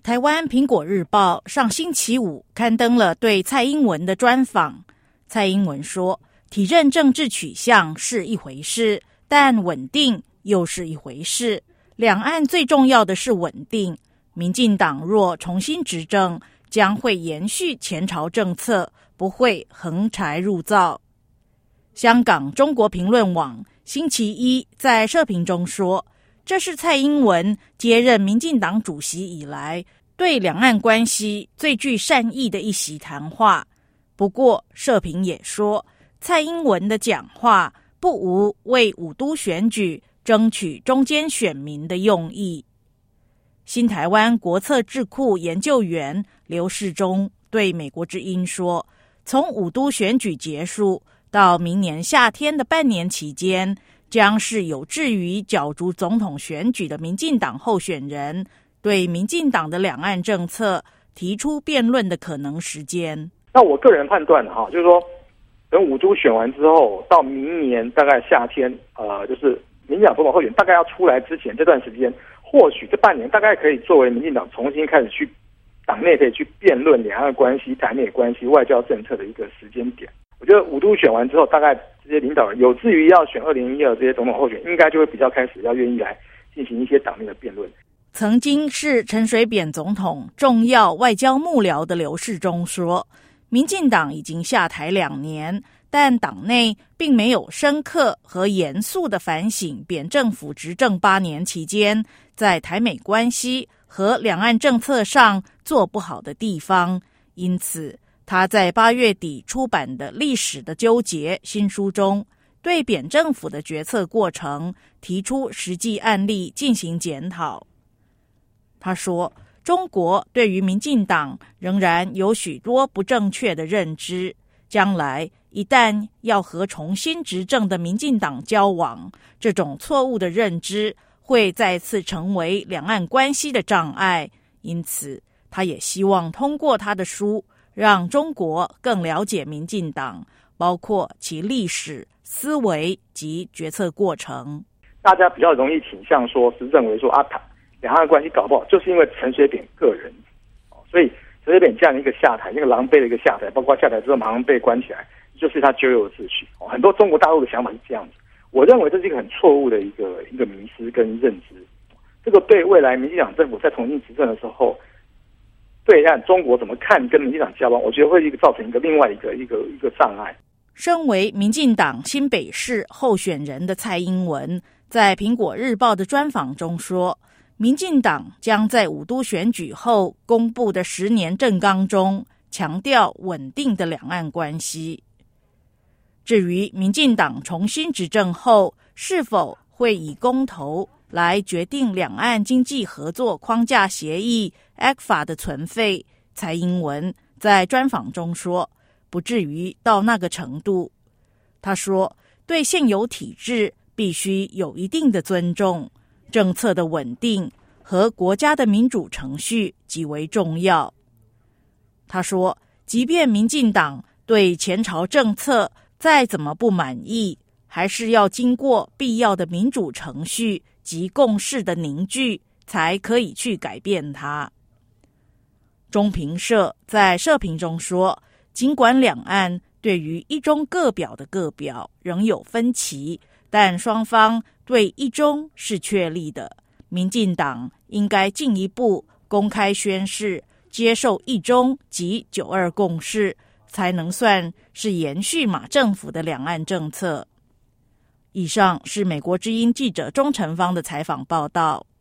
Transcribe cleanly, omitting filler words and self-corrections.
台湾苹果日报上星期五刊登了对蔡英文的专访。蔡英文说，体认政治取向是一回事，但稳定又是一回事。两岸最重要的是稳定。民进党若重新执政，将会延续前朝政策，不会横柴入灶。香港中国评论网星期一在社评中说，这是蔡英文接任民进党主席以来对两岸关系最具善意的一席谈话。不过社评也说，蔡英文的讲话不无为五都选举争取中间选民的用意。新台湾国策智库研究员刘世忠对美国之音说，从五都选举结束到明年夏天的半年期间，将是有志于角逐总统选举的民进党候选人对民进党的两岸政策提出辩论的可能时间。 那我个人判断就是说，等五都选完之后，到明年大概夏天，就是民进党总统候选人大概要出来之前这段时间，或许这半年大概可以作为民进党重新开始去党内可以去辩论两岸关系、台美关系、外交政策的一个时间点。我觉得五都选完之后，大概这些领导人有志于要选2012这些总统候选人，应该就会比较开始要愿意来进行一些党内的辩论。 曾经是陈水扁总统重要外交幕僚的刘世忠说，民进党已经下台2年，但党内并没有深刻和严肃的反省扁政府执政8年期间在台美关系和两岸政策上做不好的地方，因此他在8月底出版的《历史的纠结》新书中，对扁政府的决策过程提出实际案例进行检讨。他说，中国对于民进党仍然有许多不正确的认知，将来一旦要和重新执政的民进党交往，这种错误的认知会再次成为两岸关系的障碍。因此他也希望通过他的书，让中国更了解民进党，包括其历史、思维及决策过程。 大家比较容易倾向说是认为说两岸关系搞不好就是因为陈水扁个人，所以陈水扁这样的一个下台，那个狼狈的一个下台，包括下台之后马上被关起来，就是他咎由自取。很多中国大陆的想法是这样子，我认为这是一个很错误的一个迷思跟认知。这个对未来民进党政府在重新执政的时候，对岸中国怎么看跟民进党交往，我觉得会造成另外一个障碍。 身为民进党新北市候选人的蔡英文，在苹果日报的专访中说，民进党将在五都选举后公布的10年政纲中强调稳定的两岸关系。至于民进党重新执政后是否会以公投来决定两岸经济合作框架协议 ECFA 的存废，蔡英文在专访中说，不至于到那个程度。他说，对现有体制必须有一定的尊重，政策的稳定和国家的民主程序极为重要。他说，即便民进党对前朝政策再怎么不满意，还是要经过必要的民主程序及共识的凝聚，才可以去改变它。中评社在社评中说，尽管两岸对于一中各表的各表仍有分歧，但双方对一中是确立的。民进党应该进一步公开宣示接受一中及9·2共识，才能算是延续马政府的两岸政策。以上是美国之音记者钟成芳的采访报道。